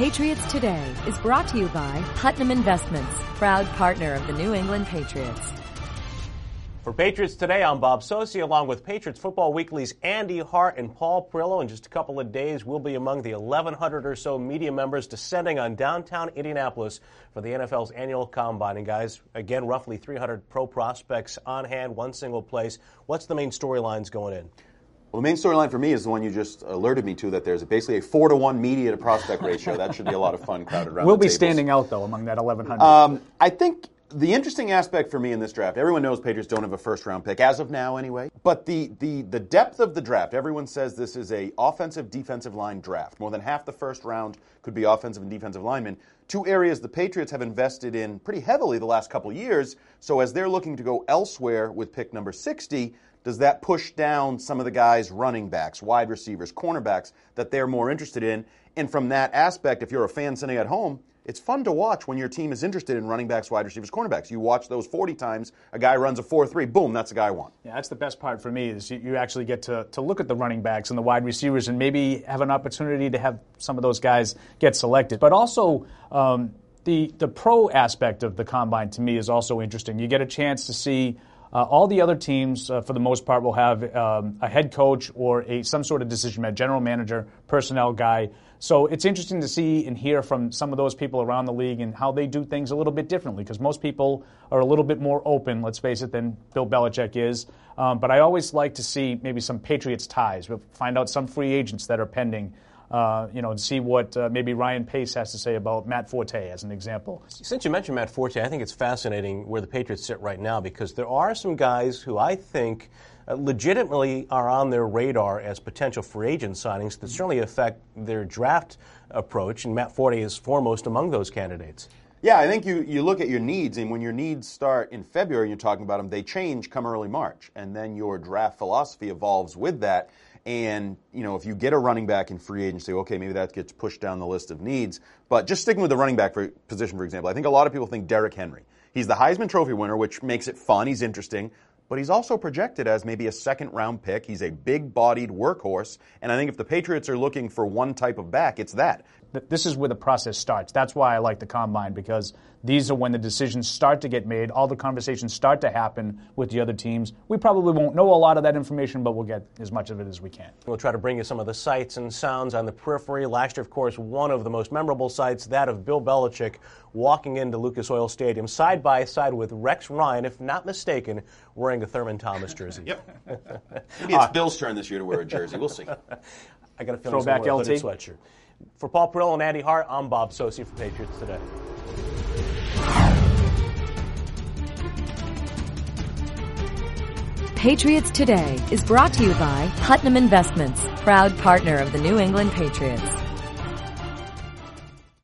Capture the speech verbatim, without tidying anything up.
Patriots Today is brought to you by Putnam Investments, proud partner of the New England Patriots. For Patriots Today, I'm Bob Socci, along with Patriots Football Weekly's Andy Hart and Paul Perillo. In just a couple of days, we'll be among the eleven hundred or so media members descending on downtown Indianapolis for the N F L's annual Combine. And guys, again, roughly three hundred pro prospects on hand, one single place. What's the main storylines going in? Well, the main storyline for me is the one you just alerted me to, that there's basically a four to one media to prospect ratio. That should be a lot of fun crowded around We'll the be tables. standing out, though, among that eleven hundred. Um, I think the interesting aspect for me in this draft, everyone knows Patriots don't have a first-round pick, as of now anyway, but the, the, the depth of the draft, everyone says this is a offensive-defensive line draft. More than half the first round could be offensive and defensive linemen. Two areas the Patriots have invested in pretty heavily the last couple years, so as they're looking to go elsewhere with pick number sixty, does that push down some of the guys, running backs, wide receivers, cornerbacks, that they're more interested in? And from that aspect, if you're a fan sitting at home, it's fun to watch when your team is interested in running backs, wide receivers, cornerbacks. You watch those forty times, a guy runs a four three, boom, that's the guy I want. Yeah, that's the best part for me, is you, you actually get to, to look at the running backs and the wide receivers and maybe have an opportunity to have some of those guys get selected. But also, um, the, the pro aspect of the Combine to me is also interesting. You get a chance to see Uh, all the other teams, uh, for the most part, will have um, a head coach or a some sort of decision maker, general manager, personnel guy. So it's interesting to see and hear from some of those people around the league and how they do things a little bit differently, because most people are a little bit more open, let's face it, than Bill Belichick is. Um, but I always like to see maybe some Patriots ties. We'll find out some free agents that are pending. Uh, you know, and see what uh, maybe Ryan Pace has to say about Matt Forte, as an example. Since you mentioned Matt Forte, I think it's fascinating where the Patriots sit right now, because there are some guys who I think uh, legitimately are on their radar as potential free agent signings that certainly affect their draft approach, and Matt Forte is foremost among those candidates. Yeah, I think you, you look at your needs, and when your needs start in February, you're talking about them, they change come early March, and then your draft philosophy evolves with that. And, you know, if you get a running back in free agency, okay, maybe that gets pushed down the list of needs. But just sticking with the running back for, position, for example, I think a lot of people think Derrick Henry. He's the Heisman Trophy winner, which makes it fun. He's interesting. But he's also projected as maybe a second-round pick. He's a big-bodied workhorse. And I think if the Patriots are looking for one type of back, it's that. This is where the process starts. That's why I like the Combine, because these are when the decisions start to get made, all the conversations start to happen with the other teams. We probably won't know a lot of that information, but we'll get as much of it as we can. We'll try to bring you some of the sights and sounds on the periphery. Last year, of course, one of the most memorable sights, that of Bill Belichick walking into Lucas Oil Stadium side by side with Rex Ryan, if not mistaken, wearing a Thurman Thomas jersey. Yep. Maybe it's uh, Bill's turn this year to wear a jersey. We'll see. I got a feeling Throwback he'll wear a L T hooded sweatshirt. For Paul Perillo and Andy Hart, I'm Bob Socci for Patriots Today. Patriots Today is brought to you by Putnam Investments, proud partner of the New England Patriots.